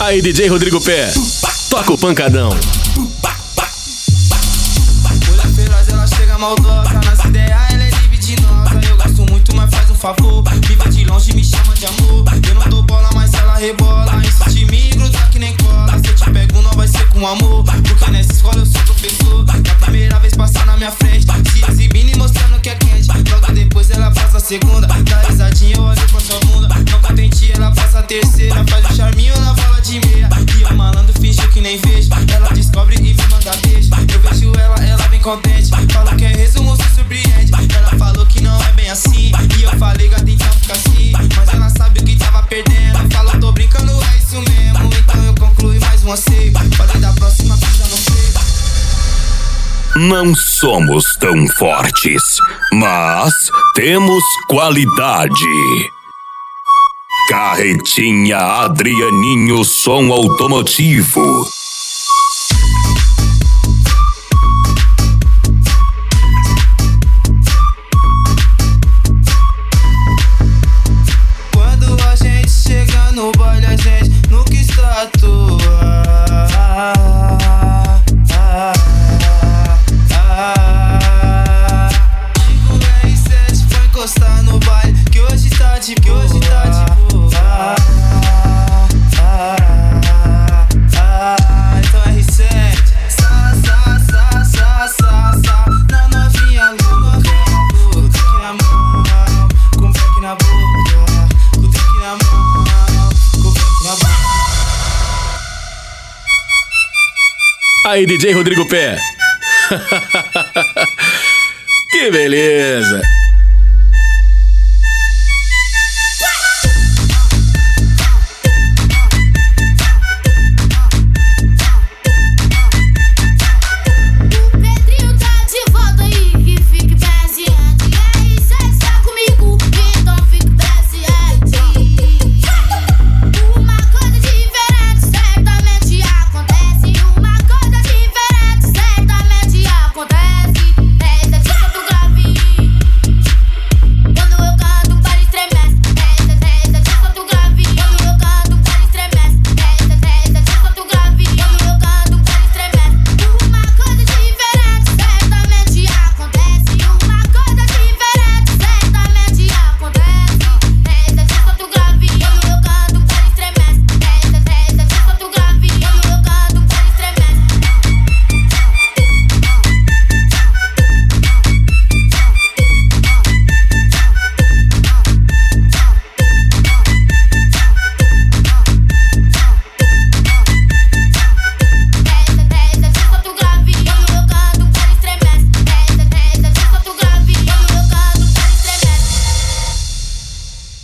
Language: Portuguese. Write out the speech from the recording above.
Aí, DJ Rodrigo Pé, toca o pancadão. Mulher feroz, ela chega maldosa. Nas ideias, ela é libidinosa. Eu gasto muito, mas faz um favor. Me vê de longe, me chama de amor. Eu não dou bola, mas ela rebola. Insiste em me grudar que nem cola. Se eu te pego, não vai ser com amor. Porque nessa escola eu sou professor. Na primeira vez passar na minha frente, se exibindo e mostrando que é quente. Logo depois ela passa a segunda. Dá risadinha, eu olho pra sua bunda. Não contente, ela passa a terceira. Faz o charminho na bola de meia. E eu malandro, finge que nem vejo. Ela descobre e me manda beijo. Eu vejo ela vem contente. Falou que é resumo, se surpreende. Ela falou que não é bem assim. E eu falei, gata, então fica assim. Mas ela sabe o que tava perdendo. Falou, tô brincando, é isso mesmo. Então eu concluí mais um anseio. Falei da próxima, que já não sei. Não somos tão fortes, mas temos qualidade. Carretinha Adrianinho Som Automotivo. Quando a gente chega no baile, a gente nunca está à toa. Digo R7 foi encostar no baile, que hoje tá de boa. Então R7, sa, na novinha louca. Com o drink na mão, com o back na boca. Com o drink na mão, com o back na boca. Aí, DJ Rodrigo Pé. Que beleza.